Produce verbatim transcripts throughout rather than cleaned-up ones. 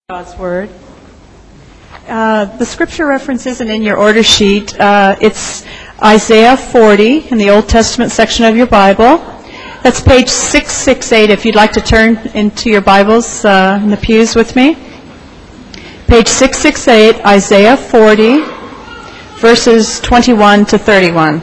God's Word. Uh, the scripture reference isn't in your order sheet. Uh, it's Isaiah forty in the Old Testament section of your Bible. That's page six sixty-eight if you'd like to turn into your Bibles uh, in the pews with me. Page six sixty-eight, Isaiah forty, verses twenty-one to thirty-one.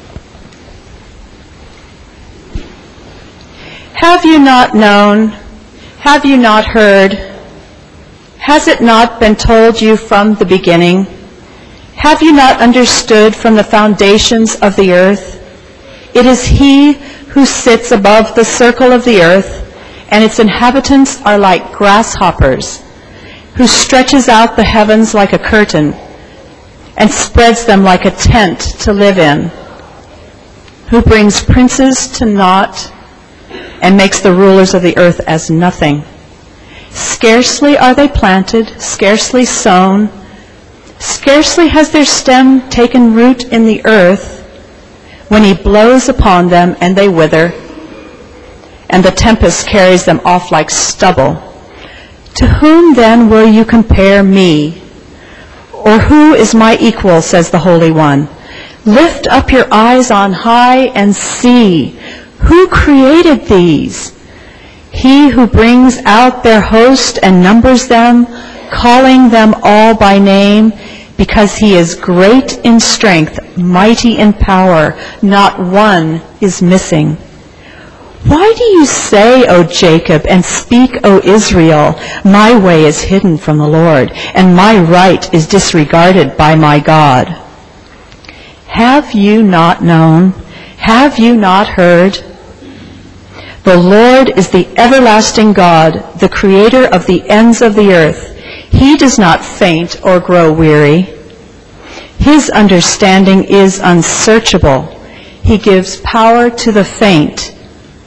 Have you not known? Have you not heard? Has it not been told you from the beginning? Have you not understood from the foundations of the earth? It is He who sits above the circle of the earth, and its inhabitants are like grasshoppers, who stretches out the heavens like a curtain, and spreads them like a tent to live in, who brings princes to naught, and makes the rulers of the earth as nothing. Scarcely are they planted, scarcely sown, scarcely has their stem taken root in the earth, when He blows upon them and they wither, and the tempest carries them off like stubble. To whom then will you compare me? Or who is my equal, says the Holy One? Lift up your eyes on high and see. Who created these? He who brings out their host and numbers them, calling them all by name, because He is great in strength, mighty in power, not one is missing. Why do you say, O Jacob, and speak, O Israel, my way is hidden from the Lord, and my right is disregarded by my God? Have you not known? Have you not heard? The Lord is the everlasting God, the creator of the ends of the earth. He does not faint or grow weary. His understanding is unsearchable. He gives power to the faint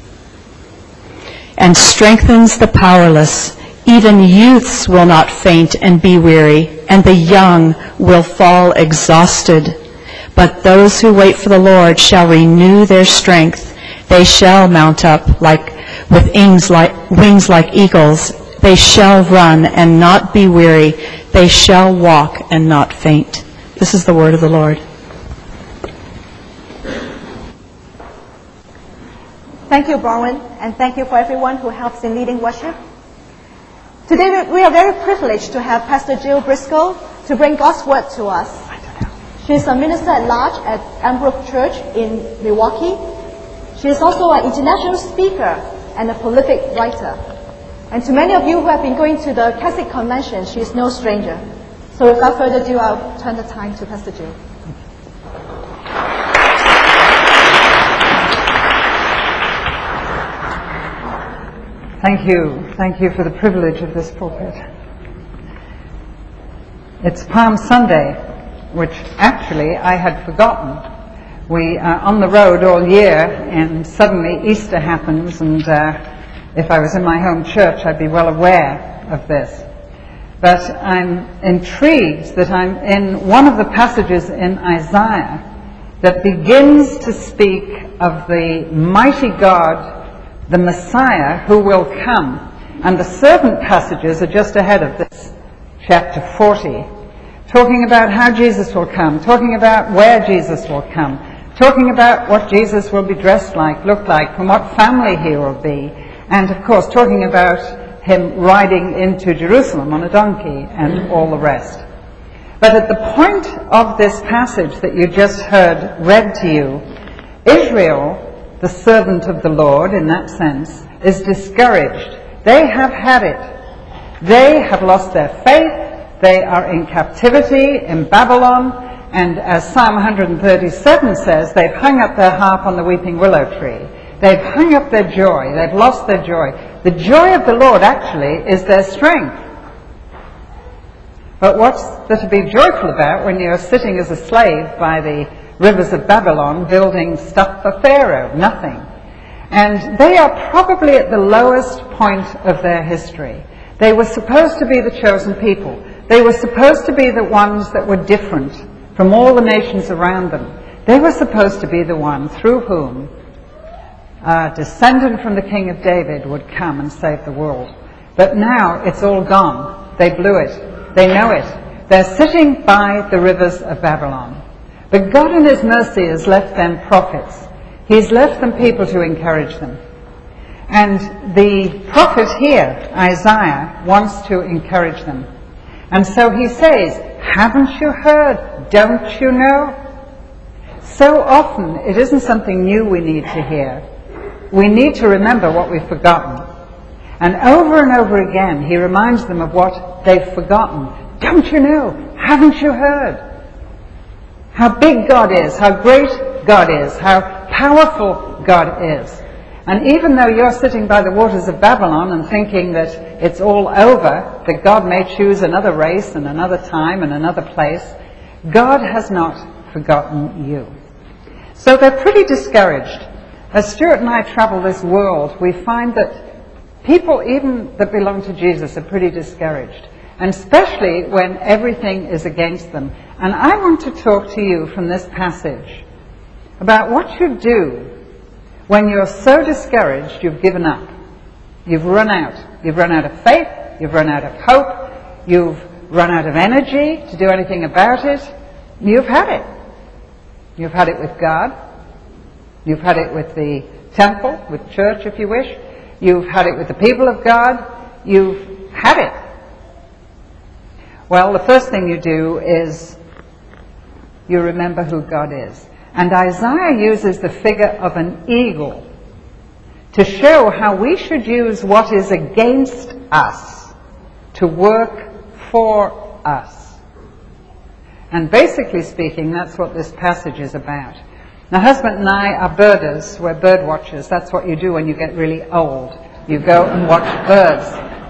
and strengthens the powerless. Even youths will not faint and be weary, and the young will fall exhausted. But those who wait for the Lord shall renew their strength. They shall mount up like with wings like, wings like eagles. They shall run and not be weary. They shall walk and not faint. This is the word of the Lord. Thank you, Bronwyn, and thank you for everyone who helps in leading worship. Today we are very privileged to have Pastor Jill Briscoe to bring God's word to us. She is a minister at large at Ambrook Church in Milwaukee. She is also an international speaker and a prolific writer. And to many of you who have been going to the Catholic Convention, she is no stranger. So without further ado, I'll turn the time to Pastor Jill. Thank you. Thank you for the privilege of this pulpit. It's Palm Sunday, which actually I had forgotten. We are on the road all year, and suddenly Easter happens, and uh, if I was in my home church, I'd be well aware of this. But I'm intrigued that I'm in one of the passages in Isaiah that begins to speak of the mighty God, the Messiah, who will come. And the servant passages are just ahead of this, chapter forty, talking about how Jesus will come, talking about where Jesus will come, talking about what Jesus will be dressed like, look like, from what family He will be, and of course talking about Him riding into Jerusalem on a donkey and all the rest. But at the point of this passage that you just heard read to you, Israel, the servant of the Lord in that sense, is discouraged. They have had it. They have lost their faith. They are in captivity in Babylon. And as Psalm one thirty-seven says, they've hung up their harp on the weeping willow tree. They've hung up their joy. They've lost their joy. The joy of the Lord, actually, is their strength. But what's there to be joyful about when you're sitting as a slave by the rivers of Babylon building stuff for Pharaoh? Nothing. And they are probably at the lowest point of their history. They were supposed to be the chosen people. They were supposed to be the ones that were different from all the nations around them. They were supposed to be the one through whom a descendant from the King of David would come and save the world. But now it's all gone. They blew it. They know it. They're sitting by the rivers of Babylon. But God in his mercy has left them prophets. He's left them people to encourage them. And the prophet here, Isaiah, wants to encourage them. And so he says, haven't you heard? Don't you know? So often it isn't something new we need to hear. We need to remember what we've forgotten. And over and over again he reminds them of what they've forgotten. Don't you know? Haven't you heard? How big God is, how great God is, how powerful God is. And even though you're sitting by the waters of Babylon and thinking that it's all over, that God may choose another race and another time and another place, God has not forgotten you. So they're pretty discouraged. As Stuart and I travel this world, we find that people, even that belong to Jesus, are pretty discouraged. And especially when everything is against them. And I want to talk to you from this passage about what you do when you're so discouraged you've given up. You've run out. You've run out of faith. You've run out of hope. You've run out of energy to do anything about it. You've had it. You've had it with God. You've had it with the temple, with church if you wish. You've had it with the people of God. You've had it. Well, the first thing you do is you remember who God is. And Isaiah uses the figure of an eagle to show how we should use what is against us to work for us. And basically speaking, that's what this passage is about. My husband and I are birders. We're bird watchers. That's what you do when you get really old. You go and watch birds.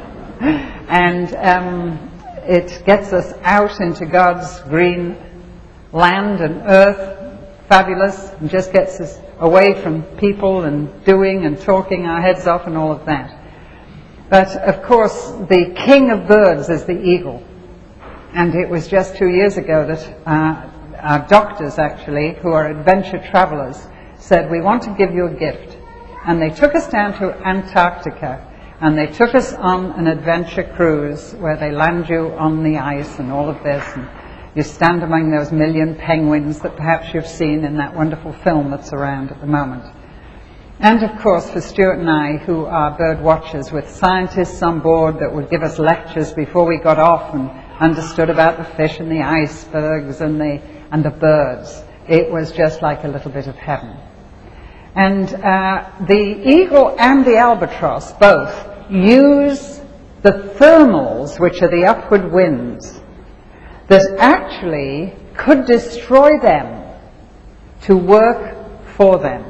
And um, it gets us out into God's green land and earth. Fabulous, and just gets us away from people and doing and talking our heads off and all of that. But of course the king of birds is the eagle. And it was just two years ago that uh, our doctors actually, who are adventure travelers, said, we want to give you a gift. And they took us down to Antarctica and they took us on an adventure cruise where they land you on the ice and all of this, and you stand among those million penguins that perhaps you've seen in that wonderful film that's around at the moment. And of course for Stuart and I, who are bird watchers, with scientists on board that would give us lectures before we got off and understood about the fish and the icebergs and the, and the birds, it was just like a little bit of heaven. And uh, the eagle and the albatross both use the thermals, which are the upward winds, that actually could destroy them to work for them.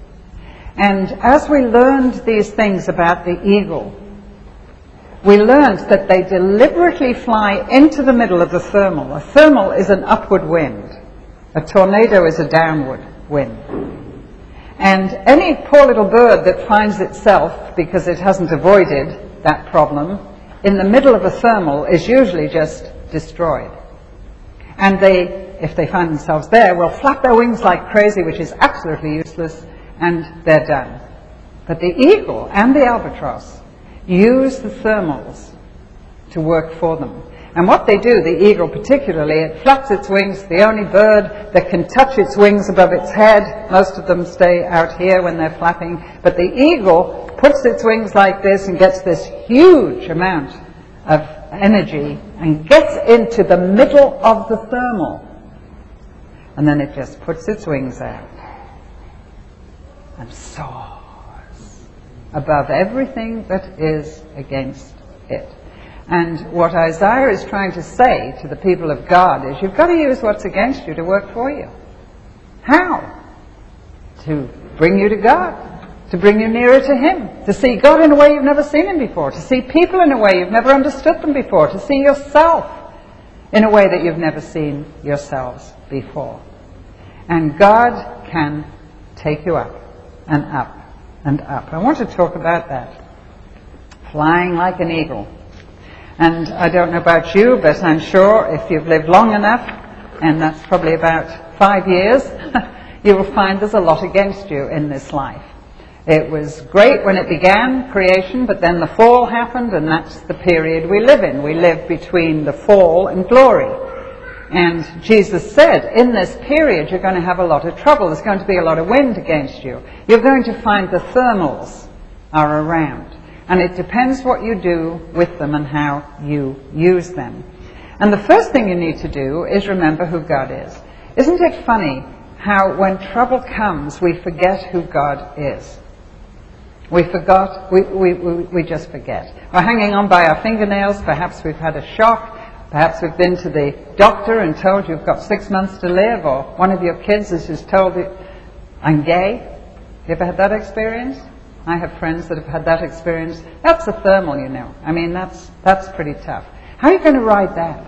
And as we learned these things about the eagle, we learned that they deliberately fly into the middle of the thermal. A thermal is an upward wind. A tornado is a downward wind. And any poor little bird that finds itself, because it hasn't avoided that problem, in the middle of a thermal is usually just destroyed. And they, if they find themselves there, will flap their wings like crazy, which is absolutely useless, and they're done. But the eagle and the albatross use the thermals to work for them. And what they do, the eagle particularly, it flaps its wings, the only bird that can touch its wings above its head. Most of them stay out here when they're flapping. But the eagle puts its wings like this and gets this huge amount of energy and gets into the middle of the thermal. And then it just puts its wings out and soars above everything that is against it. And what Isaiah is trying to say to the people of God is, you've got to use what's against you to work for you. How? To bring you to God. To bring you nearer to Him. To see God in a way you've never seen Him before. To see people in a way you've never understood them before. To see yourself in a way that you've never seen yourselves before. And God can take you up and up and up. I want to talk about that. Flying like an eagle. And I don't know about you, but I'm sure if you've lived long enough, and that's probably about five years, you will find there's a lot against you in this life. It was great when it began, creation, but then the fall happened, and that's the period we live in. We live between the fall and glory. And Jesus said, in this period, you're going to have a lot of trouble. There's going to be a lot of wind against you. You're going to find the thermals are around. And it depends what you do with them and how you use them. And the first thing you need to do is remember who God is. Isn't it funny how when trouble comes, we forget who God is? We forgot, we, we, we, we just forget. We're hanging on by our fingernails. Perhaps we've had a shock. Perhaps we've been to the doctor and told you've got six months to live, or one of your kids has just told you, I'm gay. You ever had that experience? I have friends that have had that experience. That's a thermal, you know. I mean, that's, that's pretty tough. How are you going to ride that?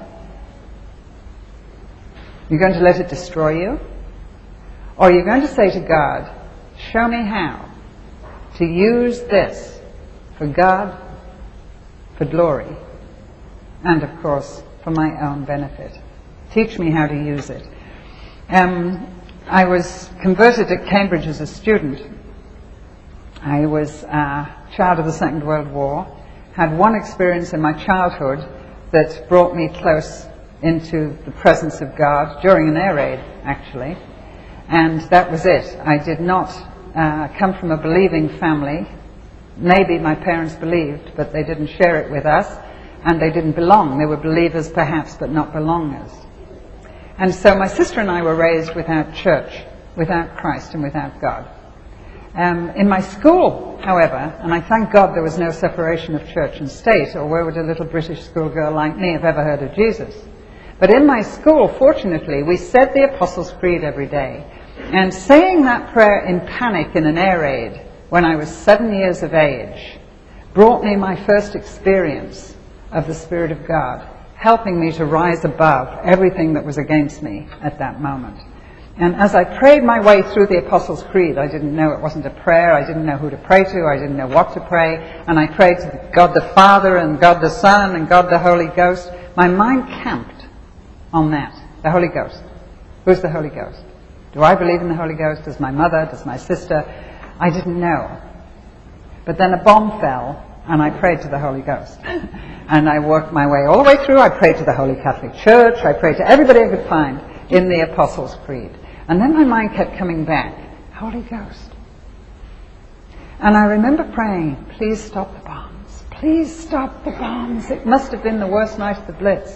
You're going to let it destroy you? Or you're going to say to God, show me how to use this for God, for glory, and of course for my own benefit. Teach me how to use it. Um, I was converted at Cambridge as a student. I was a child of the Second World War, had one experience in my childhood that brought me close into the presence of God during an air raid, actually. And that was it. I did not uh, come from a believing family. Maybe my parents believed, but they didn't share it with us, and they didn't belong. They were believers perhaps, but not belongers. And so my sister and I were raised without church, without Christ, and without God. Um, in my school, however, and I thank God there was no separation of church and state, or where would a little British schoolgirl like me have ever heard of Jesus? But in my school, fortunately, we said the Apostles' Creed every day. And saying that prayer in panic in an air raid when I was seven years of age brought me my first experience of the Spirit of God, helping me to rise above everything that was against me at that moment. And as I prayed my way through the Apostles' Creed, I didn't know it wasn't a prayer, I didn't know who to pray to, I didn't know what to pray, and I prayed to God the Father and God the Son and God the Holy Ghost. My mind camped on that, the Holy Ghost. Who's the Holy Ghost? Do I believe in the Holy Ghost? Does my mother? Does my sister? I didn't know. But then a bomb fell, and I prayed to the Holy Ghost. And I worked my way all the way through. I prayed to the Holy Catholic Church. I prayed to everybody I could find in the Apostles' Creed. And then my mind kept coming back. Holy Ghost. And I remember praying, please stop the bombs. Please stop the bombs. It must have been the worst night of the Blitz.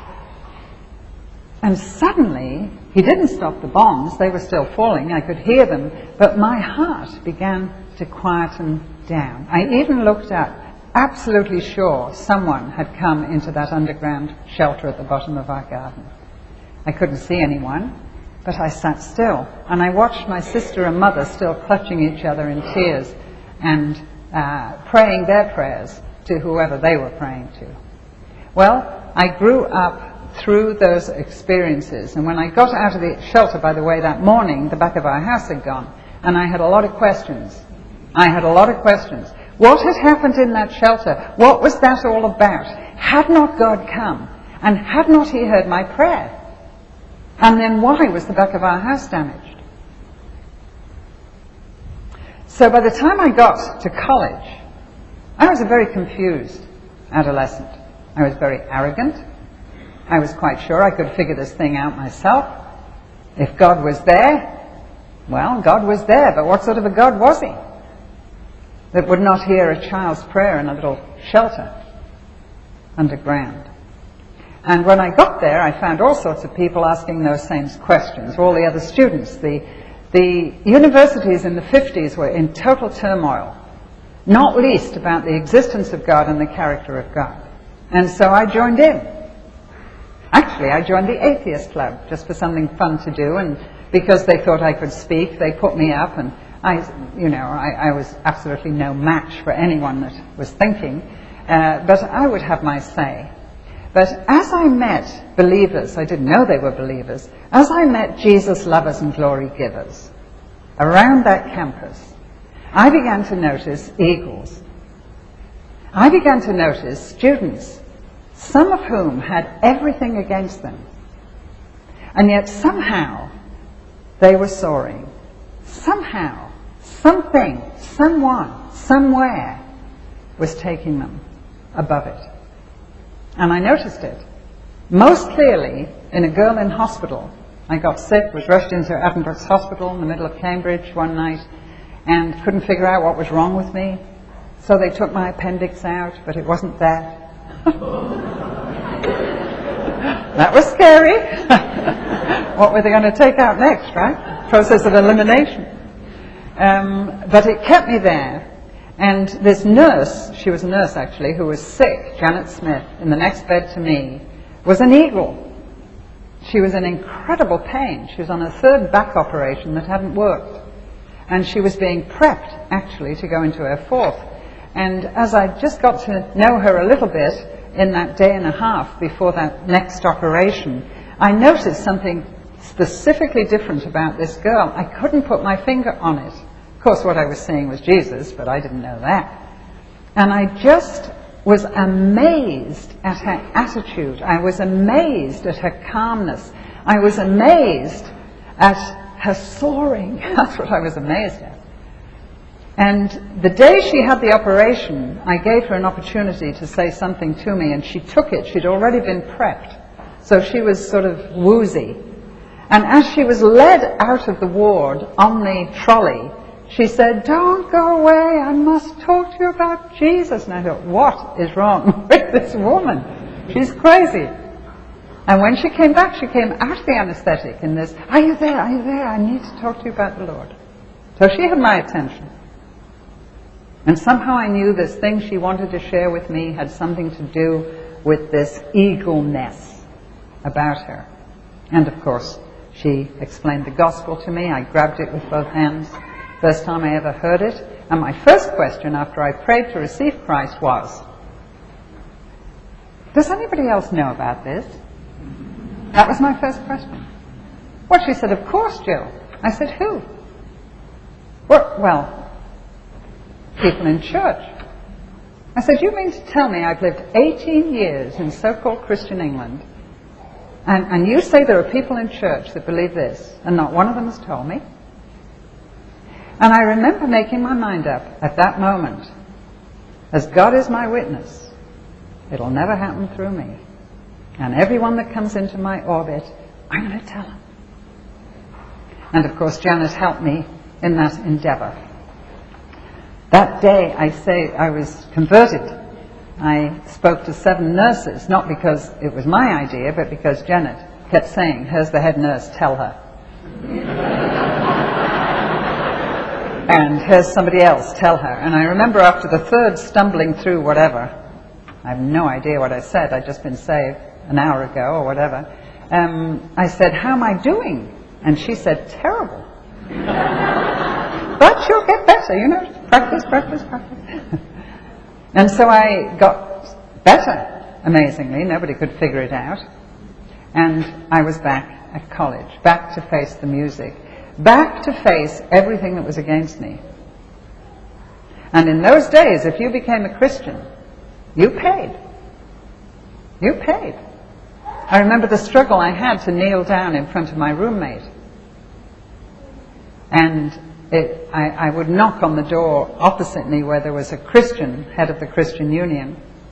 And suddenly, he didn't stop the bombs. They were still falling. I could hear them. But my heart began to quieten down. I even looked up, absolutely sure someone had come into that underground shelter at the bottom of our garden. I couldn't see anyone, but I sat still. And I watched my sister and mother still clutching each other in tears and uh, praying their prayers to whoever they were praying to. Well, I grew up through those experiences. And when I got out of the shelter, by the way, that morning, the back of our house had gone. And I had a lot of questions. I had a lot of questions. What had happened in that shelter? What was that all about? Had not God come? And had not he heard my prayer? And then why was the back of our house damaged? So by the time I got to college, I was a very confused adolescent. I was very arrogant. I was quite sure I could figure this thing out myself. If God was there, well, God was there, but what sort of a God was he? That would not hear a child's prayer in a little shelter underground. And when I got there, I found all sorts of people asking those same questions, all the other students. The, the universities in the fifties were in total turmoil, not least about the existence of God and the character of God. And so I joined in. Actually, I joined the Atheist Club just for something fun to do, and because they thought I could speak, they put me up, and I, you know, I, I was absolutely no match for anyone that was thinking, uh, but I would have my say. But as I met believers, I didn't know they were believers, as I met Jesus lovers and glory givers around that campus, I began to notice eagles. I began to notice students, some of whom had everything against them, and yet somehow they were soaring. Somehow, something, someone, somewhere was taking them above it. And I noticed it most clearly in a girl in hospital. I got sick, was rushed into Addenbrooke's Hospital in the middle of Cambridge one night, and couldn't figure out what was wrong with me. So they took my appendix out, but it wasn't that. That was scary. What were they going to take out next, right? Process of elimination. Um, but it kept me there. And this nurse, she was a nurse actually, who was sick, Janet Smith, in the next bed to me, was an eagle. She was in incredible pain. She was on a third back operation that hadn't worked. And she was being prepped, actually, to go into her fourth. And as I just got to know her a little bit in that day and a half before that next operation, I noticed something specifically different about this girl. I couldn't put my finger on it. Of course, what I was seeing was Jesus, but I didn't know that. And I just was amazed at her attitude. I was amazed at her calmness. I was amazed at her soaring. That's what I was amazed at. And the day she had the operation, I gave her an opportunity to say something to me, and she took it. She'd already been prepped, so she was sort of woozy. And as she was led out of the ward on the trolley, she said, "Don't go away, I must talk to you about Jesus." And I thought, what is wrong with this woman? She's crazy. And when she came back, she came out of the anesthetic in this, "Are you there? Are you there? I need to talk to you about the Lord." So she had my attention. And somehow I knew this thing she wanted to share with me had something to do with this eagleness about her. And of course, she explained the gospel to me. I grabbed it with both hands. First time I ever heard it. And my first question after I prayed to receive Christ was, does anybody else know about this? That was my first question. Well, she said, "Of course, Jill." I said, "Who?" Well, well, people in church. I said, "You mean to tell me I've lived eighteen years in so-called Christian England, and, and you say there are people in church that believe this, and not one of them has told me?" And I remember making my mind up at that moment, as God is my witness, it'll never happen through me. And everyone that comes into my orbit, I'm going to tell them. And of course, Janet helped me in that endeavor. That day, I say I was converted. I spoke to seven nurses, not because it was my idea, but because Janet kept saying, "Here's the head nurse, tell her." And here's somebody else, tell her. And I remember after the third stumbling through whatever, I have no idea what I said, I'd just been saved an hour ago or whatever, um, I said, "How am I doing?" And she said, "Terrible." But you'll get better, you know, practice, practice, practice. And so I got better, amazingly. Nobody could figure it out. And I was back at college, back to face the music, back to face everything that was against me. And in those days, if you became a Christian, you paid. You paid. I remember the struggle I had to kneel down in front of my roommate. And it, I, I would knock on the door opposite me where there was a Christian, head of the Christian Union,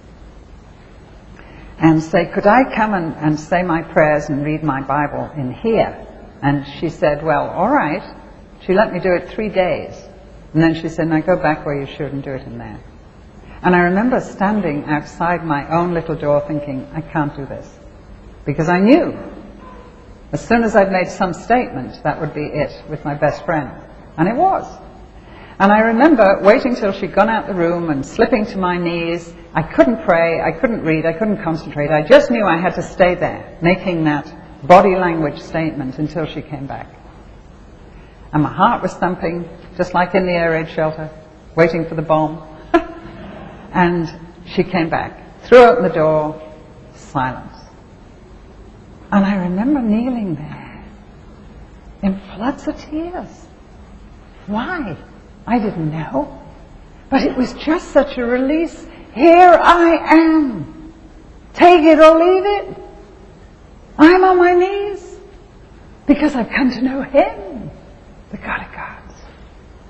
and say, "Could I come and, and say my prayers and read my Bible in here?" And she said, "Well, all right." She let me do it three days. And then she said, "Now go back where you should and do it in there." And I remember standing outside my own little door thinking, I can't do this. Because I knew as soon as I'd made some statement, that would be it with my best friend. And it was. And I remember waiting till she'd gone out the room and slipping to my knees. I couldn't pray, I couldn't read, I couldn't concentrate. I just knew I had to stay there, making that body language statement until she came back. And my heart was thumping, just like in the air raid shelter, waiting for the bomb. And she came back, threw open the door, silence. And I remember kneeling there in floods of tears. Why? I didn't know. But it was just such a release. Here I am. Take it or leave it. I'm on my knees because I've come to know Him, the God of gods.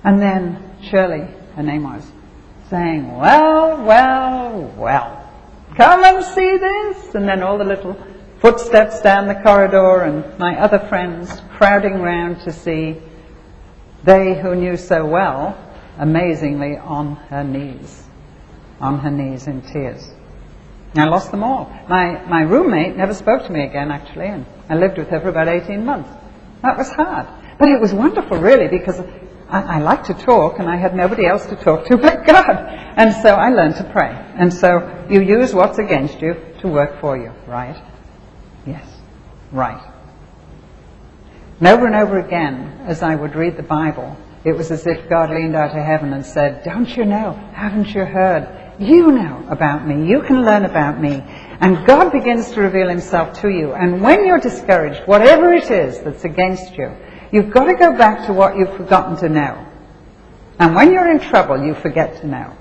And then Shirley, her name was, saying, well, well, well, come and see this. And then all the little footsteps down the corridor and my other friends crowding round to see they who knew so well, amazingly on her knees, on her knees in tears. And I lost them all. My, my roommate never spoke to me again, actually, and I lived with her for about eighteen months. That was hard. But it was wonderful, really, because I, I like to talk, and I had nobody else to talk to but God. And so I learned to pray. And so you use what's against you to work for you, right? Yes, right. And over and over again, as I would read the Bible, it was as if God leaned out of heaven and said, don't you know? Haven't you heard? You know about me. You can learn about me. And God begins to reveal himself to you. And when you're discouraged, whatever it is that's against you, you've got to go back to what you've forgotten to know. And when you're in trouble, you forget to know.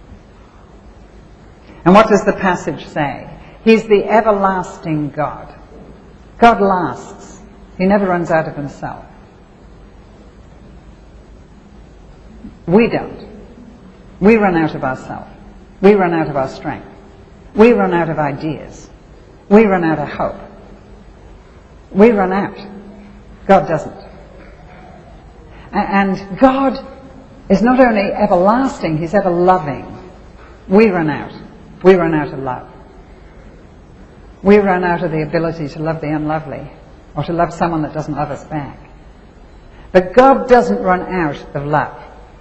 And what does the passage say? He's the everlasting God. God lasts. He never runs out of himself. We don't. We run out of ourselves. We run out of our strength. We run out of ideas. We run out of hope. We run out. God doesn't. And God is not only everlasting, he's ever loving. We run out. We run out of love. We run out of the ability to love the unlovely or to love someone that doesn't love us back. But God doesn't run out of love.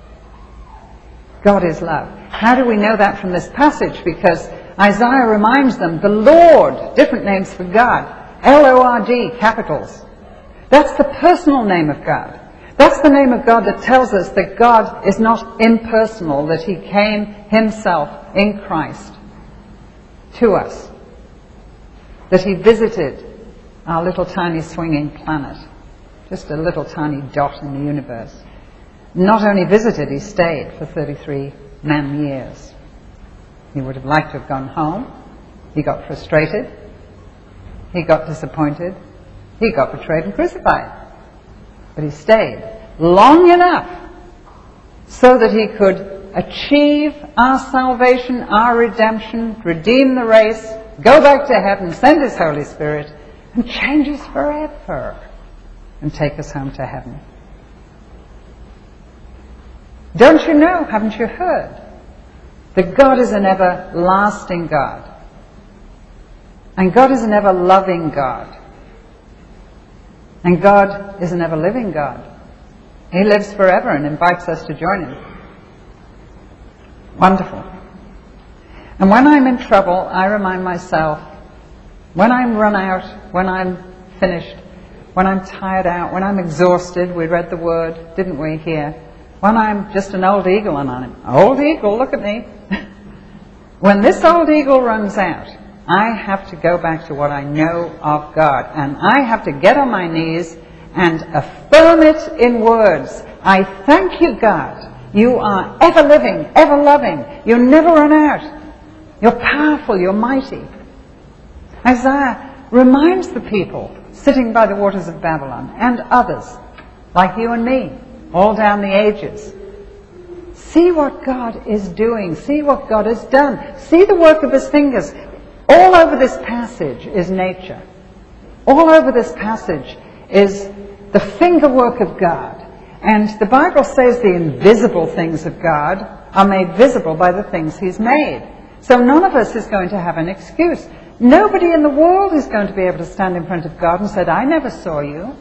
God is love. How do we know that from this passage? Because Isaiah reminds them, the Lord, different names for God, L O R D, capitals. That's the personal name of God. That's the name of God that tells us that God is not impersonal, that he came himself in Christ to us. That he visited our little tiny swinging planet, just a little tiny dot in the universe. Not only visited, he stayed for thirty-three man years. He would have liked to have gone home. He got frustrated. He got disappointed. He got betrayed and crucified. But he stayed long enough so that he could achieve our salvation, our redemption, redeem the race, go back to heaven, send his Holy Spirit, and change us forever and take us home to heaven. Don't you know, haven't you heard, that God is an everlasting God. And God is an ever-loving God. And God is an ever-living God. He lives forever and invites us to join him. Wonderful. And when I'm in trouble, I remind myself, when I'm run out, when I'm finished, when I'm tired out, when I'm exhausted, we read the word, didn't we, here? When I'm just an old eagle and I'm an old eagle, look at me. When this old eagle runs out, I have to go back to what I know of God. And I have to get on my knees and affirm it in words. I thank you, God. You are ever living, ever loving. You never run out. You're powerful, you're mighty. Isaiah reminds the people sitting by the waters of Babylon and others, like you and me, all down the ages. See what God is doing. See what God has done. See the work of his fingers. All over this passage is nature. All over this passage is the finger work of God. And the Bible says the invisible things of God are made visible by the things he's made. So none of us is going to have an excuse. Nobody in the world is going to be able to stand in front of God and say, I never saw you.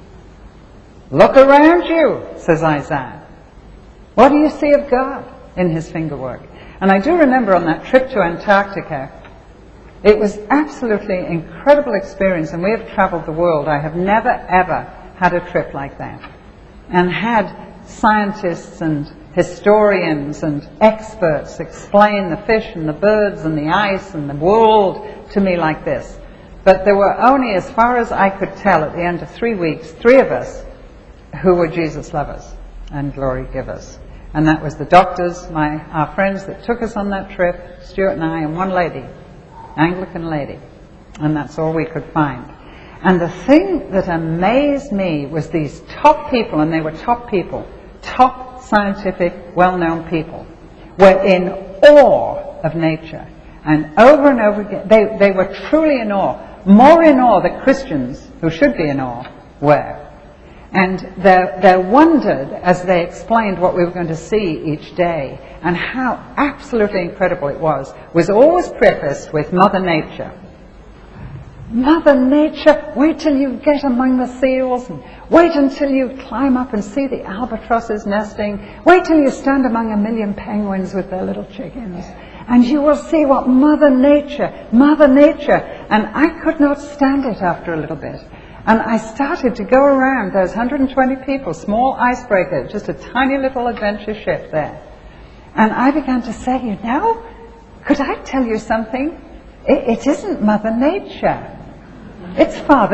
Look around you, says Isaiah. What do you see of God in his fingerwork? And I do remember on that trip to Antarctica, it was absolutely incredible experience, and we have traveled the world. I have never, ever had a trip like that. And had scientists and historians and experts explain the fish and the birds and the ice and the world to me like this. But there were only, as far as I could tell, at the end of three weeks, three of us who were Jesus lovers and glory givers. And that was the doctors, my our friends that took us on that trip, Stuart and I, and one lady, Anglican lady. And that's all we could find. And the thing that amazed me was these top people, and they were top people, top top scientific, well-known people, were in awe of nature. And over and over again, they, they were truly in awe. More in awe than Christians, who should be in awe, were. And they, they wondered as they explained what we were going to see each day, and how absolutely incredible it was, was always prefaced with Mother Nature. Mother Nature, wait till you get among the seals, and wait until you climb up and see the albatrosses nesting, wait till you stand among a million penguins with their little chickens, and you will see what Mother Nature, Mother Nature. And I could not stand it after a little bit. And I started to go around those one hundred twenty people, small icebreaker, just a tiny little adventure ship there. And I began to say, you know, could I tell you something? It, it isn't Mother Nature. It's Father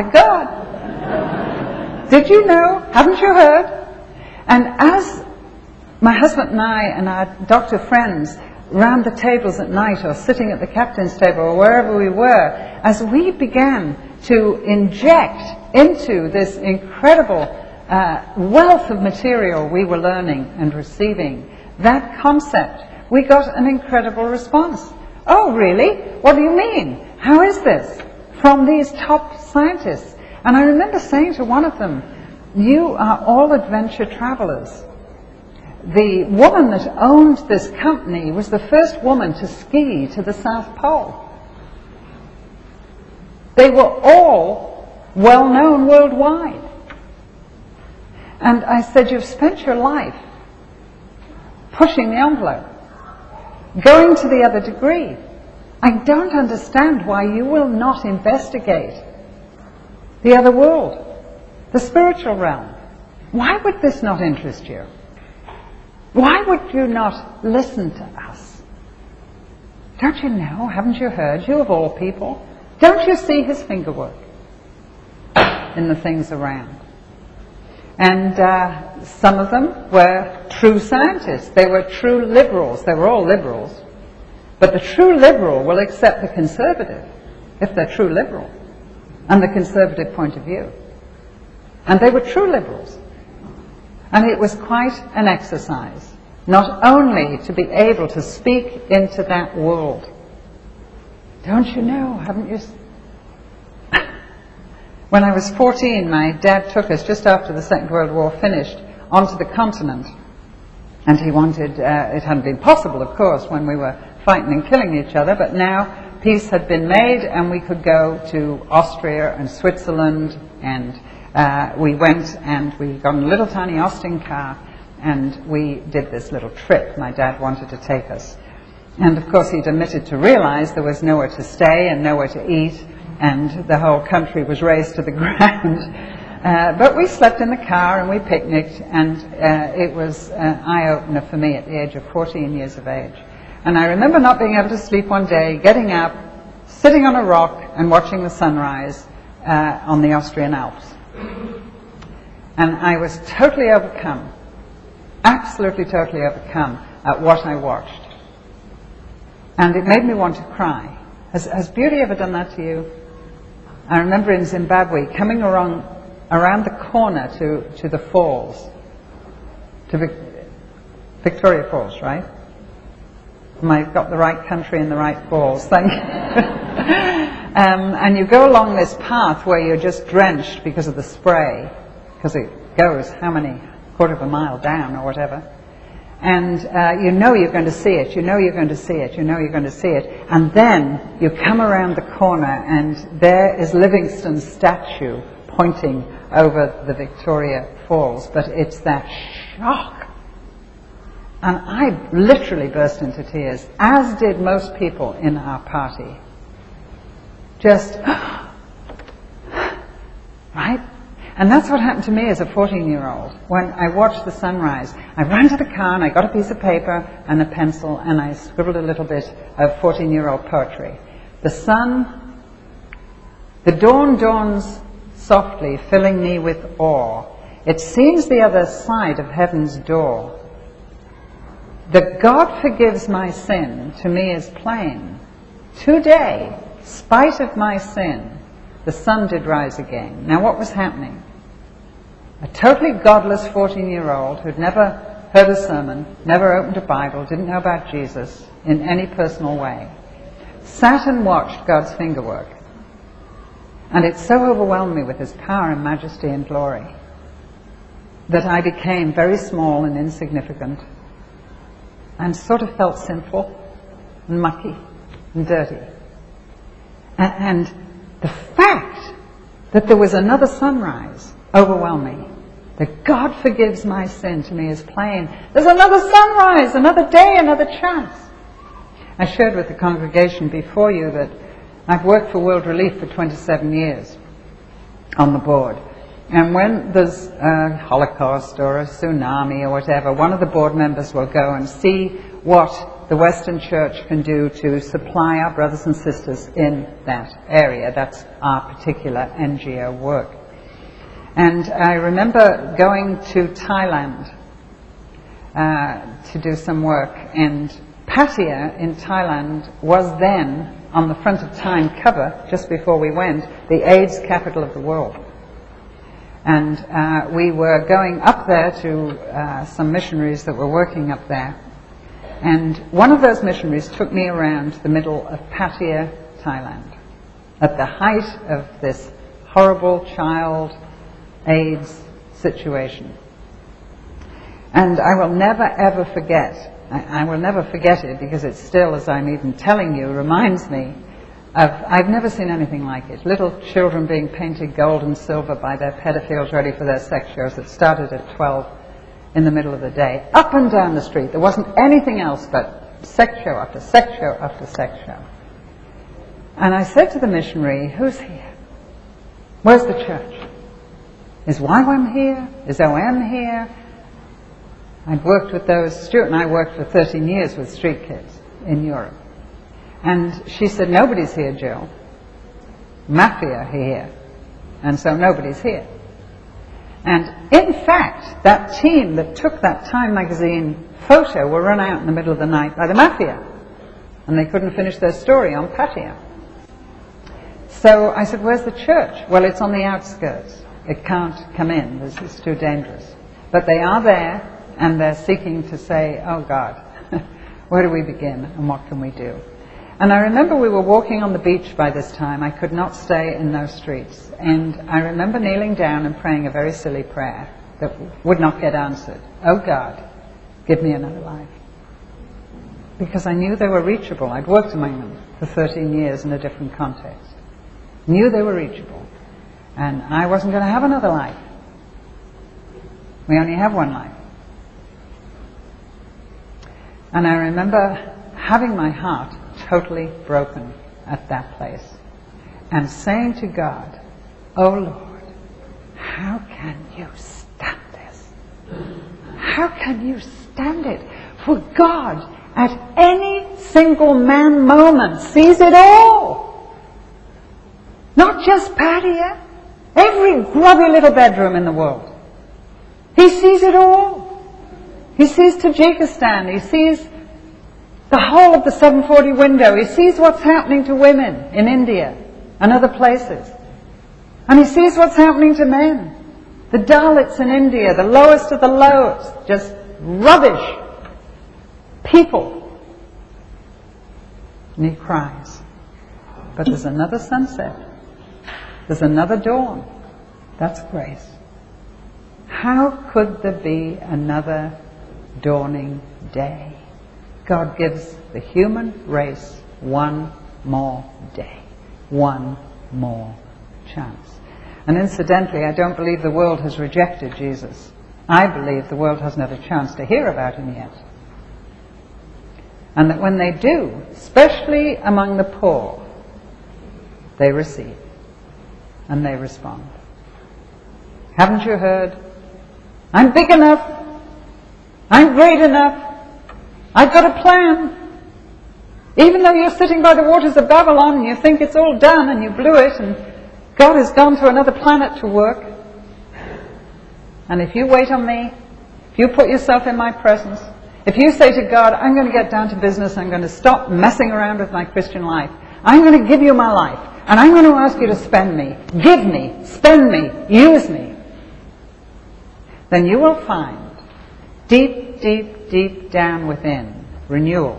God. Did you know? Haven't you heard? And as my husband and I and our doctor friends round the tables at night, or sitting at the captain's table, or wherever we were, as we began to inject into this incredible uh, wealth of material we were learning and receiving, that concept, we got an incredible response. Oh, really? What do you mean? How is this? From these top scientists. And I remember saying to one of them, you are all adventure travelers. The woman that owned this company was the first woman to ski to the South Pole. They were all well known worldwide. And I said, you've spent your life pushing the envelope, going to the other degree. I don't understand why you will not investigate the other world, the spiritual realm. Why would this not interest you? Why would you not listen to us? Don't you know? Haven't you heard? You of all people. Don't you see his fingerwork in the things around? And uh, some of them were true scientists. They were true liberals. They were all liberals. But the true liberal will accept the conservative, if they're true liberal, and the conservative point of view. And they were true liberals. And it was quite an exercise, not only to be able to speak into that world. Don't you know, haven't you? When I was fourteen, my dad took us, just after the Second World War finished, onto the continent. And he wanted, uh, it hadn't been possible, of course, when we were fighting and killing each other, but now peace had been made and we could go to Austria and Switzerland, and uh, we went and we got in a little tiny Austin car and we did this little trip. My dad wanted to take us. And of course he'd omitted to realize there was nowhere to stay and nowhere to eat, and the whole country was razed to the ground. Uh, but we slept in the car and we picnicked, and uh, it was an eye-opener for me at the age of fourteen years of age. And I remember not being able to sleep one day, getting up, sitting on a rock and watching the sunrise uh, on the Austrian Alps. And I was totally overcome, absolutely totally overcome at what I watched. And it made me want to cry. Has, has beauty ever done that to you? I remember in Zimbabwe coming around, around the corner to, to the falls, to Vic, Victoria Falls, right? I've got the right country and the right falls, thank you. um, and you go along this path where you're just drenched because of the spray, because it goes how many, quarter of a mile down or whatever. And uh, you know you're going to see it, you know you're going to see it, you know you're going to see it. And then you come around the corner and there is Livingstone's statue pointing over the Victoria Falls. But it's that shock. And I literally burst into tears, as did most people in our party. Just, right? And that's what happened to me as a fourteen-year-old. When I watched the sunrise, I ran to the car and I got a piece of paper and a pencil and I scribbled a little bit of fourteen-year-old poetry. The sun, the dawn dawns softly, filling me with awe. It seems the other side of heaven's door. That God forgives my sin to me is plain. Today, spite of my sin, the sun did rise again. Now what was happening? A totally godless fourteen-year-old who'd never heard a sermon, never opened a Bible, didn't know about Jesus in any personal way, sat and watched God's finger work. And it so overwhelmed me with his power and majesty and glory that I became very small and insignificant and sort of felt sinful and mucky and dirty. And the fact that there was another sunrise overwhelmed me. That God forgives my sin to me is plain. There's another sunrise, another day, another chance. I shared with the congregation before you that I've worked for World Relief for twenty-seven years on the board. And when there's a Holocaust or a tsunami or whatever, one of the board members will go and see what the Western Church can do to supply our brothers and sisters in that area. That's our particular N G O work. And I remember going to Thailand uh, to do some work, and Pattaya in Thailand was then, on the front of Time cover, just before we went, the AIDS capital of the world. And uh, we were going up there to uh, some missionaries that were working up there. And one of those missionaries took me around the middle of Pattaya, Thailand, at the height of this horrible child AIDS situation. And I will never ever forget, I, I will never forget it because it still, as I'm even telling you, reminds me of, I've never seen anything like it. Little children being painted gold and silver by their pedophiles ready for their sex shows that started at twelve in the middle of the day, up and down the street. There wasn't anything else but sex show after sex show after sex show. And I said to the missionary, who's here? Where's the church? Is Y WAM here? Is O M here? I'd worked with those, Stuart and I worked for thirteen years with street kids in Europe. And she said, nobody's here, Jill. Mafia are here. And so nobody's here. And in fact, that team that took that Time magazine photo were run out in the middle of the night by the Mafia. And they couldn't finish their story on Pattaya. So I said, where's the church? Well, it's on the outskirts. It can't come in. This is too dangerous. But they are there, and they're seeking to say, oh God, where do we begin and what can we do? And I remember we were walking on the beach by this time. I could not stay in those streets. And I remember kneeling down and praying a very silly prayer that would not get answered. Oh God, give me another life. Because I knew they were reachable. I'd worked among them for thirteen years in a different context. Knew they were reachable. And I wasn't going to have another life. We only have one life. And I remember having my heart totally broken at that place and saying to God, oh Lord, how can you stand this? How can you stand it? For God, at any single man moment, sees it all. Not just Pattaya. Every grubby little bedroom in the world. He sees it all. He sees Tajikistan. He sees the whole of the seven forty window. He sees what's happening to women in India and other places. And he sees what's happening to men. The Dalits in India, the lowest of the lowest, just rubbish people. And he cries. But there's another sunset. There's another dawn. That's grace. How could there be another dawning day? God gives the human race one more day, one more chance. And incidentally, I don't believe the world has rejected Jesus. I believe the world hasn't had a chance to hear about him yet. And that when they do, especially among the poor, they receive. And they respond. Haven't you heard? I'm big enough. I'm great enough. I've got a plan. Even though you're sitting by the waters of Babylon and you think it's all done and you blew it and God has gone to another planet to work. And if you wait on me, if you put yourself in my presence, if you say to God, I'm going to get down to business, I'm going to stop messing around with my Christian life, I'm going to give you my life. And I'm going to ask you to spend me, give me, spend me, use me. Then you will find deep deep, deep, deep down within, renewal.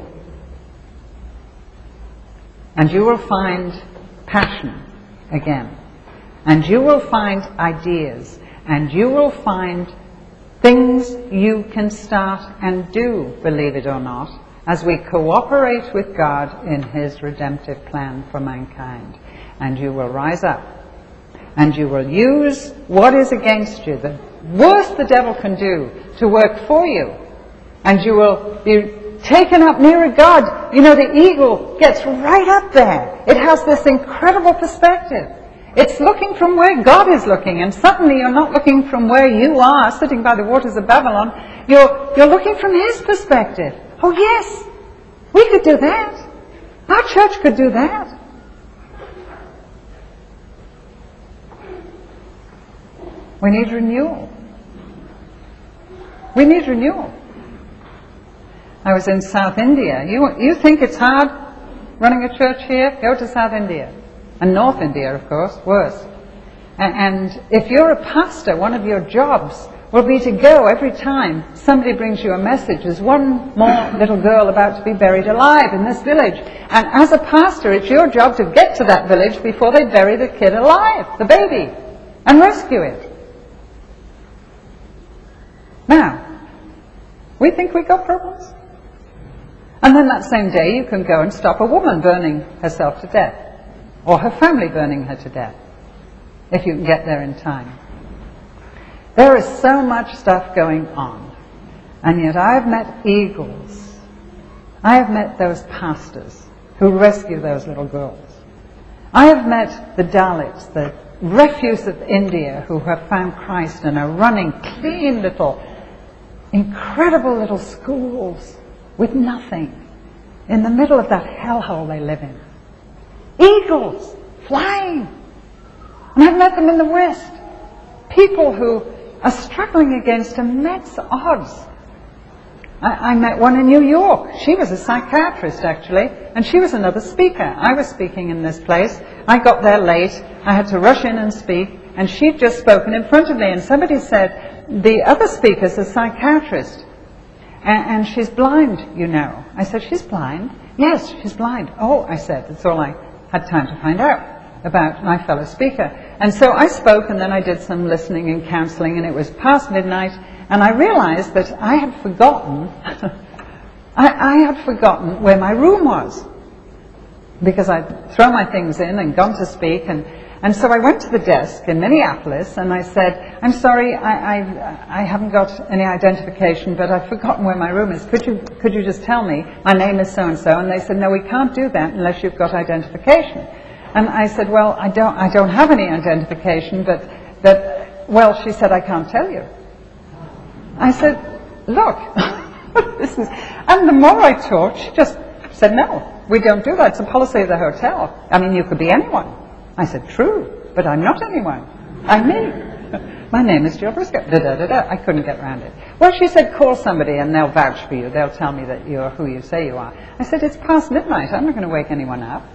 And you will find passion again. And you will find ideas. And you will find things you can start and do, believe it or not, as we cooperate with God in His redemptive plan for mankind. And you will rise up. And you will use what is against you, the worst the devil can do, to work for you. And you will be taken up nearer God. You know, the eagle gets right up there. It has this incredible perspective. It's looking from where God is looking, and suddenly you're not looking from where you are, sitting by the waters of Babylon. You're, you're looking from His perspective. Oh yes, we could do that. Our church could do that. We need renewal. We need renewal. I was in South India. You, you think it's hard running a church here? Go to South India. And North India, of course, worse. And, and if you're a pastor, one of your jobs will be to go every time somebody brings you a message. There's one more little girl about to be buried alive in this village. And as a pastor, it's your job to get to that village before they bury the kid alive, the baby, and rescue it. Now, we think we got problems. And then that same day you can go and stop a woman burning herself to death. Or her family burning her to death. If you can get there in time. There is so much stuff going on. And yet I've met eagles. I have met those pastors who rescue those little girls. I have met the Dalits, the refuse of India, who have found Christ and are running clean little, incredible little schools with nothing in the middle of that hellhole they live in. Eagles flying. And I've met them in the West. People who are struggling against immense odds. I, I met one in New York. She was a psychiatrist, actually, and she was another speaker. I was speaking in this place. I got there late. I had to rush in and speak, and she'd just spoken in front of me, and somebody said, the other speaker's a psychiatrist, and, and she's blind, you know. I said, she's blind? Yes, she's blind. Oh, I said, that's all I had time to find out about my fellow speaker. And so I spoke, and then I did some listening and counseling, and it was past midnight, and I realized that I had forgotten, I, I had forgotten where my room was, because I'd thrown my things in and gone to speak, and, and so I went to the desk in Minneapolis, and I said, I'm sorry, I, I, I haven't got any identification, but I've forgotten where my room is. Could you, could you just tell me? My name is so-and-so. And they said, no, we can't do that unless you've got identification. And I said, well, I don't, I don't have any identification, but that, well, she said, I can't tell you. I said, look, this is, and the more I talked, she just said, no, we don't do that. It's a policy of the hotel. I mean, you could be anyone. I said, true, but I'm not anyone. I'm me. My name is Jill Briscoe. Da, da, da, da. I couldn't get around it. Well, she said, call somebody and they'll vouch for you. They'll tell me that you're who you say you are. I said, it's past midnight. I'm not going to wake anyone up.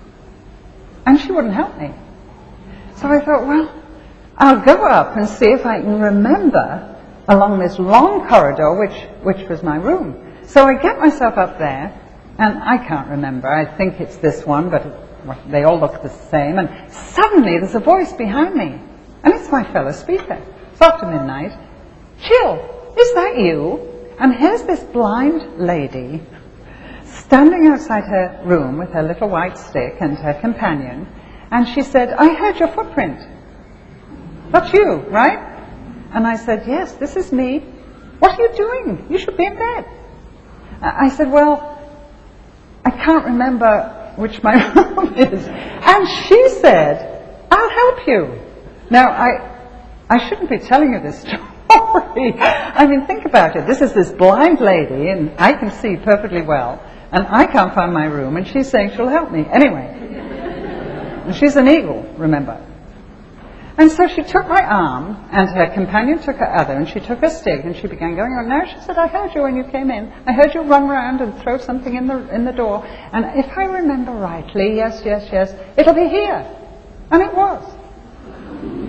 And she wouldn't help me. So I thought, well, I'll go up and see if I can remember along this long corridor, which, which was my room. So I get myself up there, and I can't remember. I think it's this one, but they all look the same. And suddenly there's a voice behind me. And it's my fellow speaker. It's after midnight. Jill, is that you? And here's this blind lady standing outside her room with her little white stick and her companion. And she said, I heard your footprint. That's you, right? And I said, yes, this is me. What are you doing? You should be in bed. I said, well, I can't remember which my room is. And she said, I'll help you. Now, I, I shouldn't be telling you this story. I mean, think about it. This is this blind lady, and I can see perfectly well, and I can't find my room, and she's saying she'll help me. Anyway, and she's an eagle, remember. And so she took my arm, and her companion took her other, and she took her stick, and she began going on. Now she said, I heard you when you came in. I heard you run around and throw something in the in the door. And if I remember rightly, yes, yes, yes, it'll be here. And it was.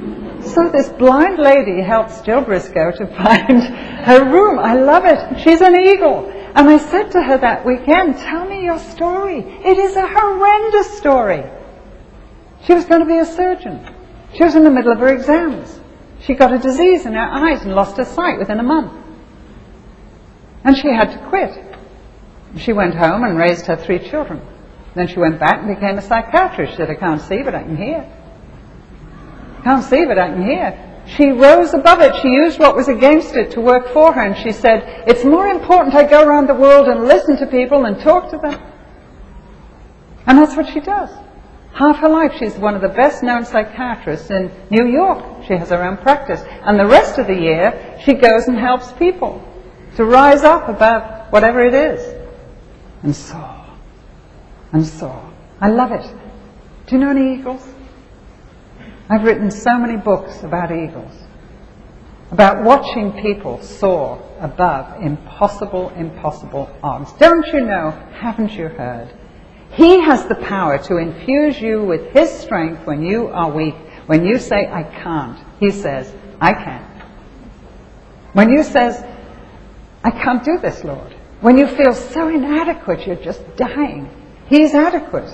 So this blind lady helps Jill Briscoe to find her room. I love it. She's an eagle. And I said to her that weekend, tell me your story. It is a horrendous story. She was going to be a surgeon. She was in the middle of her exams. She got a disease in her eyes and lost her sight within a month. And she had to quit. She went home and raised her three children. Then she went back and became a psychiatrist. She said, I can't see, but I can hear. Can't see, but I can hear. She rose above it. She used what was against it to work for her. And she said, it's more important I go around the world and listen to people and talk to them. And that's what she does. Half her life she's one of the best known psychiatrists in New York. She has her own practice. And the rest of the year she goes and helps people to rise up above whatever it is. And soar. And soar. I love it. Do you know any eagles? I've written so many books about eagles, about watching people soar above impossible, impossible odds. Don't you know, haven't you heard? He has the power to infuse you with His strength when you are weak. When you say, I can't, He says, I can. When you says, I can't do this, Lord. When you feel so inadequate, you're just dying. He's adequate.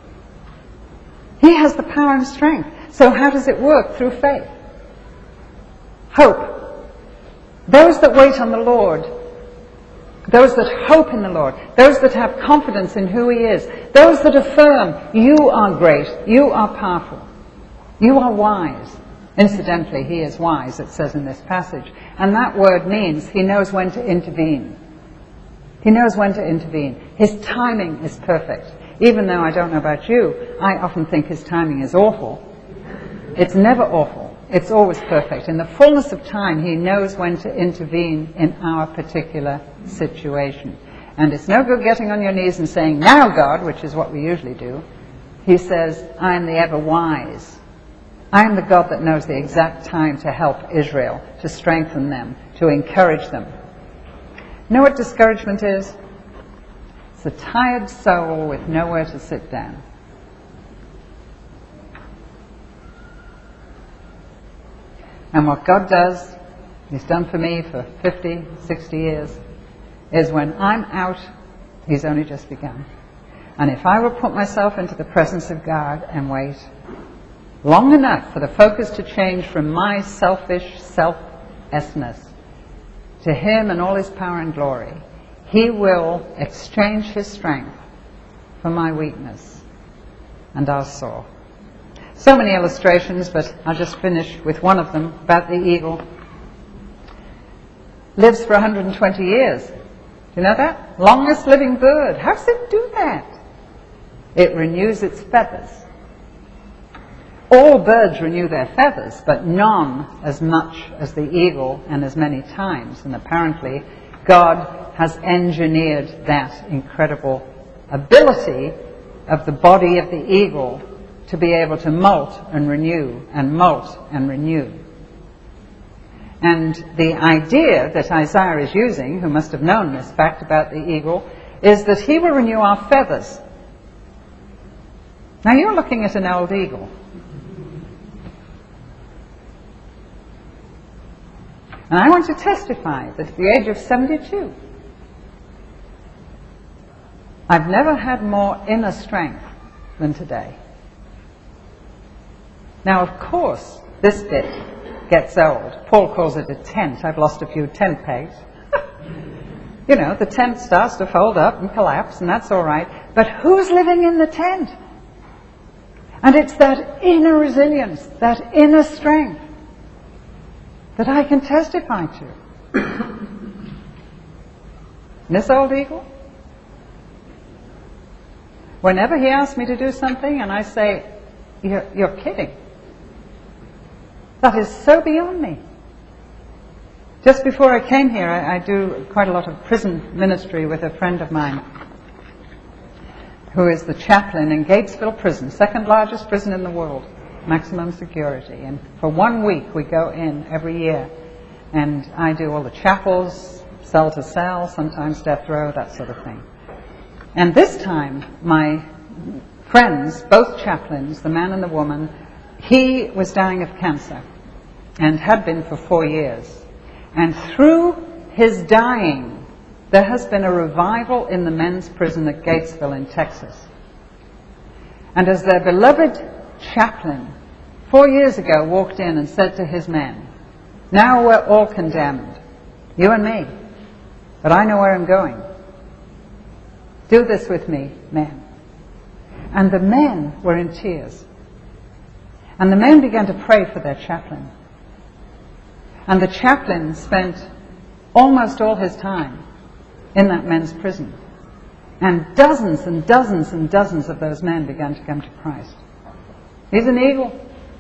He has the power and strength. So how does it work? Through faith. Hope. Those that wait on the Lord, those that hope in the Lord, those that have confidence in who He is, those that affirm, you are great, you are powerful, you are wise. Incidentally, He is wise, it says in this passage. And that word means He knows when to intervene. He knows when to intervene. His timing is perfect. Even though I don't know about you, I often think His timing is awful. It's never awful. It's always perfect. In the fullness of time, He knows when to intervene in our particular situation. And it's no good getting on your knees and saying, now God, which is what we usually do. He says, I am the ever wise. I am the God that knows the exact time to help Israel, to strengthen them, to encourage them. You know what discouragement is? It's a tired soul with nowhere to sit down. And what God does, He's done for me for fifty, sixty years, is when I'm out, He's only just begun. And if I will put myself into the presence of God and wait long enough for the focus to change from my selfish self-essness to Him and all His power and glory, He will exchange His strength for my weakness, and I'll soar. So many illustrations, but I'll just finish with one of them about the eagle. Lives for one hundred twenty years. Do you know that? Longest living bird. How does it do that? It renews its feathers. All birds renew their feathers, but none as much as the eagle and as many times. And apparently God has engineered that incredible ability of the body of the eagle to be able to molt and renew and molt and renew. And the idea that Isaiah is using, who must have known this fact about the eagle, is that he will renew our feathers. Now you're looking at an old eagle. And I want to testify that at the age of seventy-two, I've never had more inner strength than today. Now, of course, this bit gets old. Paul calls it a tent. I've lost a few tent pegs. You know, the tent starts to fold up and collapse, and that's all right. But who's living in the tent? And it's that inner resilience, that inner strength that I can testify to. This old eagle, whenever he asks me to do something and I say, you're, you're kidding. That is so beyond me. Just before I came here, I, I do quite a lot of prison ministry with a friend of mine who is the chaplain in Gatesville Prison, second largest prison in the world, maximum security. And for one week we go in every year, and I do all the chapels, cell to cell, sometimes death row, that sort of thing. And this time, my friends, both chaplains, the man and the woman, he was dying of cancer. and had been for four years. And through his dying, there has been a revival in the men's prison at Gatesville in Texas. And as their beloved chaplain, four years ago, walked in and said to his men, "Now we're all condemned, you and me, but I know where I'm going. Do this with me, men." And the men were in tears. And the men began to pray for their chaplain. And the chaplain spent almost all his time in that men's prison. And dozens and dozens and dozens of those men began to come to Christ. He's an eagle.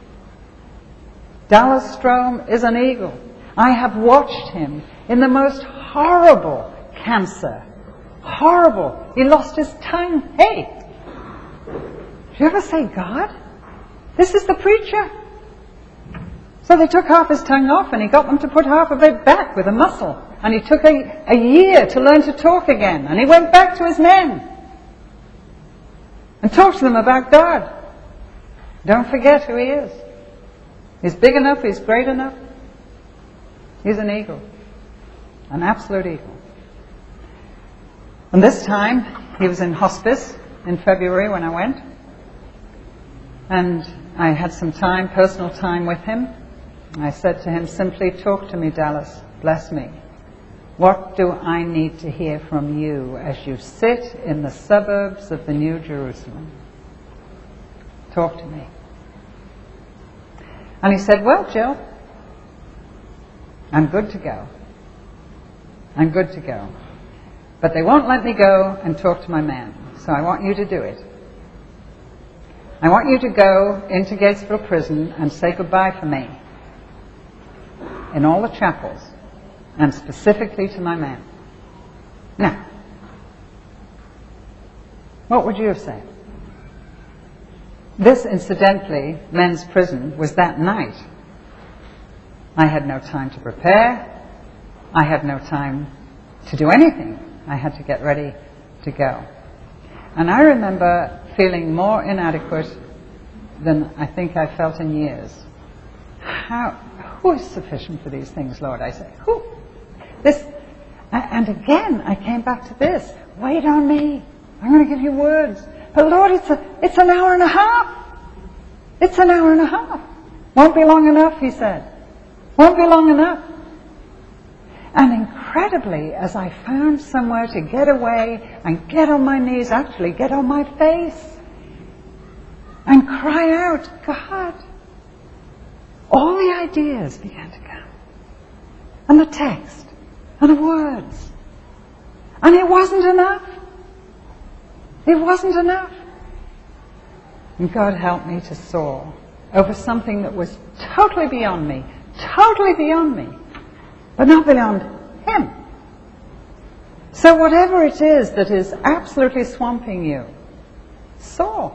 Dallas Strom is an eagle. I have watched him in the most horrible cancer. Horrible. He lost his tongue. Hey! Do you ever say, God? This is the preacher. So they took half his tongue off and he got them to put half of it back with a muscle. And he took a, a year to learn to talk again. And he went back to his men and talked to them about God. Don't forget who he is. He's big enough, he's great enough. He's an eagle. An absolute eagle. And this time, he was in hospice in February when I went. And I had some time, personal time with him. I said to him simply, "Talk to me, Dallas. Bless me. What do I need to hear from you as you sit in the suburbs of the New Jerusalem? Talk to me." And he said, "Well, Jill, I'm good to go. I'm good to go. But they won't let me go and talk to my man. So I want you to do it. I want you to go into Gatesville Prison and say goodbye for me in all the chapels, and specifically to my man." Now, what would you have said? This, incidentally, men's prison, was that night. I had no time to prepare. I had no time to do anything. I had to get ready to go. And I remember feeling more inadequate than I think I felt in years. How, who is sufficient for these things, Lord? I say, who? This, and again, I came back to this. Wait on me. I'm going to give you words. But Lord, it's a, it's an hour and a half. It's an hour and a half. Won't be long enough, he said. Won't be long enough. And incredibly, as I found somewhere to get away and get on my knees, actually get on my face and cry out, God, all the ideas began to come. And the text and the words. And it wasn't enough. It wasn't enough. And God helped me to soar over something that was totally beyond me, totally beyond me, but not beyond Him. So whatever it is that is absolutely swamping you, soar.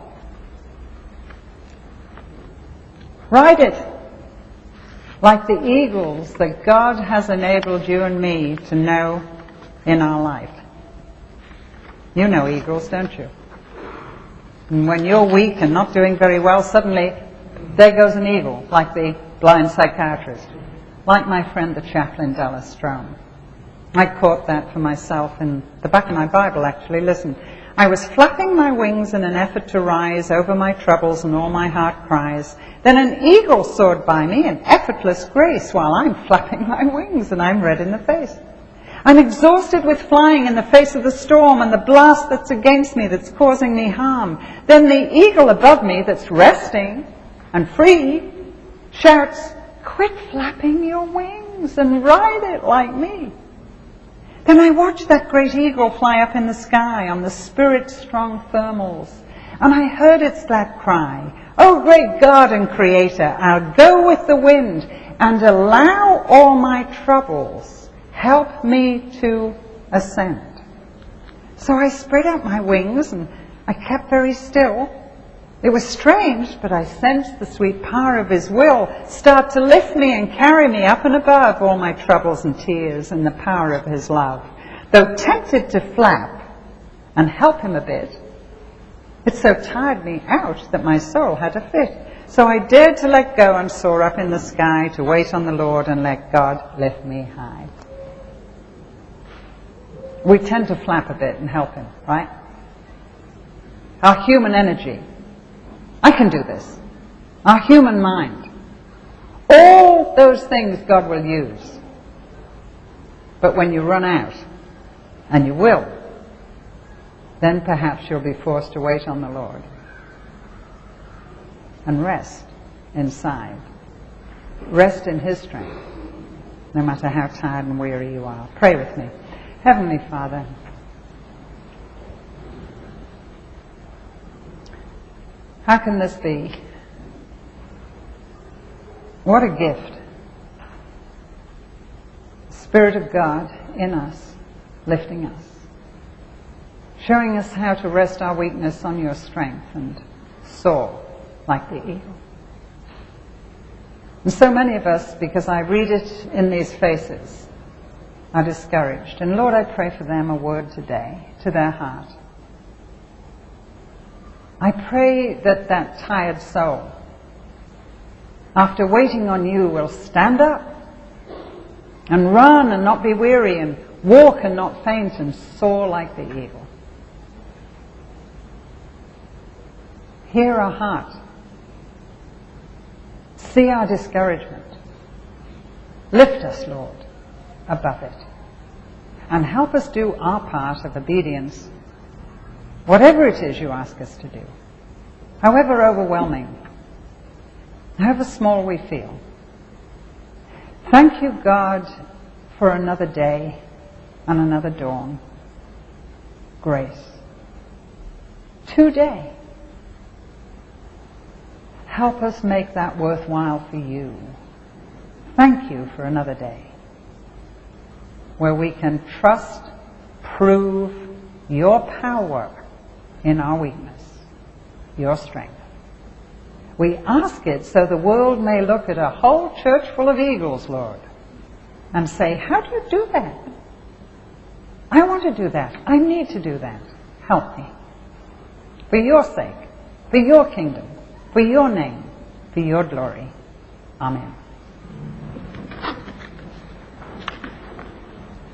Ride it like the eagles that God has enabled you and me to know in our life. You know eagles, don't you? And when you're weak and not doing very well, suddenly there goes an eagle, like the blind psychiatrist, like my friend the chaplain Dallas Strom. I caught that for myself in the back of my Bible, actually. Listen, I was flapping my wings in an effort to rise over my troubles and all my heart cries. Then an eagle soared by me in effortless grace while I'm flapping my wings and I'm red in the face. I'm exhausted with flying in the face of the storm and the blast that's against me that's causing me harm. Then the eagle above me that's resting and free shouts, quit flapping your wings and ride it like me. Then I watched that great eagle fly up in the sky on the spirit-strong thermals, and I heard its glad cry, oh great God and Creator, I'll go with the wind and allow all my troubles, help me to ascend. So I spread out my wings and I kept very still. It was strange, but I sensed the sweet power of His will start to lift me and carry me up and above all my troubles and tears and the power of His love. Though tempted to flap and help Him a bit, it so tired me out that my soul had a fit. So I dared to let go and soar up in the sky, to wait on the Lord and let God lift me high. We tend to flap a bit and help him, right? Our human energy. I can do this. Our human mind. All those things God will use. But when you run out, and you will, then perhaps you'll be forced to wait on the Lord and rest inside. Rest in his strength, no matter how tired and weary you are. Pray with me. Heavenly Father, how can this be? What a gift. The Spirit of God in us, lifting us, showing us how to rest our weakness on your strength and soar like the eagle. And so many of us, because I read it in these faces, are discouraged. And Lord, I pray for them a word today to their heart. I pray that that tired soul, after waiting on you, will stand up and run and not be weary and walk and not faint and soar like the eagle. Hear our heart. See our discouragement. Lift us, Lord, above it. And help us do our part of obedience, whatever it is you ask us to do, however overwhelming, however small we feel. Thank you, God, for another day and another dawn. Grace. Today. Help us make that worthwhile for you. Thank you for another day where we can trust, prove your power in our weakness, your strength. We ask it so the world may look at a whole church full of eagles, Lord, and say, how do you do that? I want to do that. I need to do that. Help me. For your sake, for your kingdom, for your name, for your glory. Amen.